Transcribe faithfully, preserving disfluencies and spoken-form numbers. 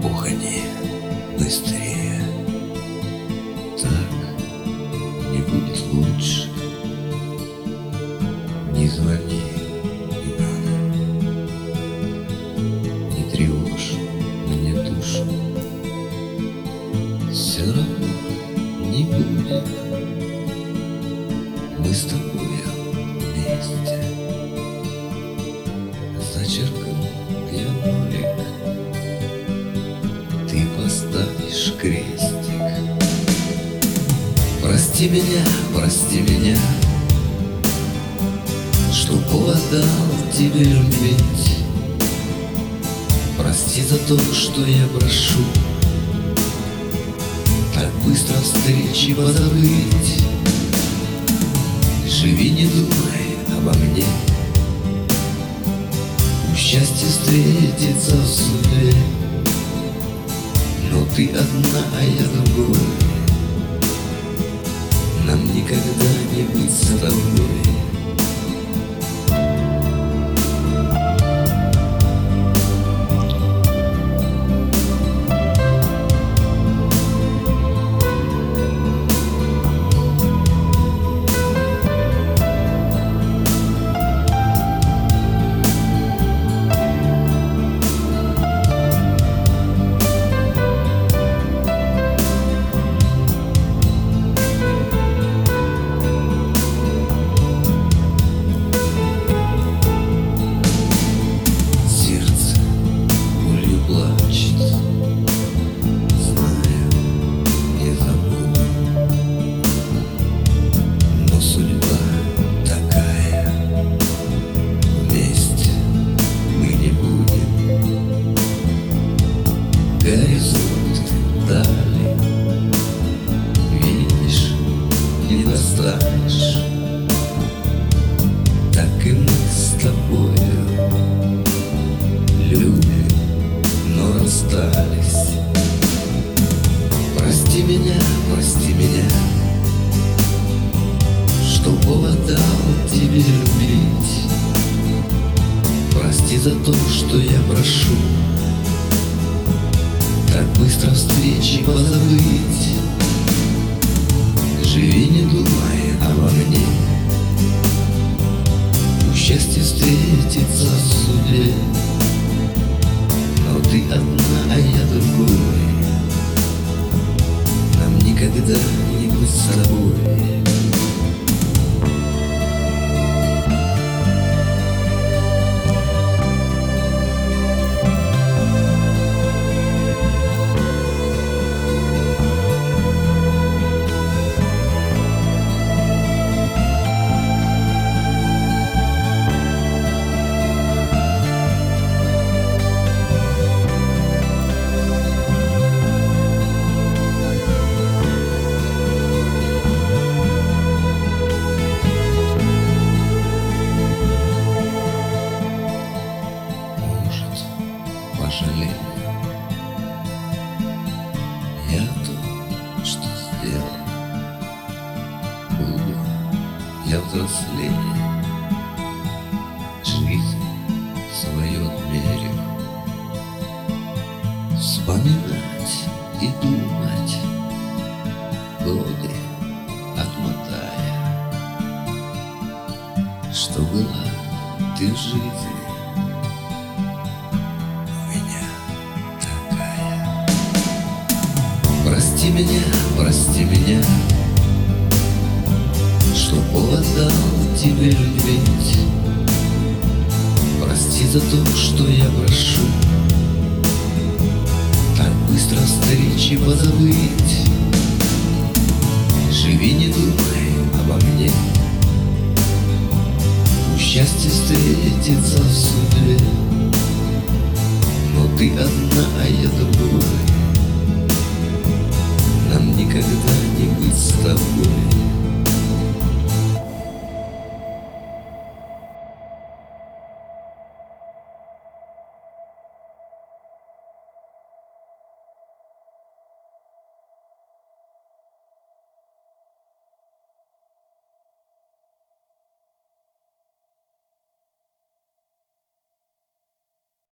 уходи быстрее, так не будет лучше. Не звони, не надо, не тревожь мне душу. Все равно не будет мы с тобою вместе. Зачеркну я нолик, ты поставишь крестик. Прости меня, прости меня, что повод дал тебе любить. Прости за то, что я прошу так быстро встречи позабыть. Живи, не думай обо мне, счастье встретится в судьбе, но ты одна, а я другой. Нам никогда не быть с тобой. Горизонт дали, видишь, не достанешь. Так и мы с тобою любим, но расстались. Прости меня, прости меня, что повод дал тебе любить. Прости за то, что я прошу так быстро встречи позабыть. Живи, не думай обо мне, счастье встретится в суде, но ты одна, а я другой. Нам никогда не быть с тобой. Пожалею я то, что сделал. Буду я взрослее, жизнь свою отмерил. Вспоминать и думать, годы отмотая, что была ты в жизни. Прости меня, прости меня, что повод дал тебе любить. Прости за то, что я прошу так быстро встречи позабыть. Живи, не думай обо мне, счастье встретится в судьбе, но ты одна, а я другой. Нам никогда не быть с тобой.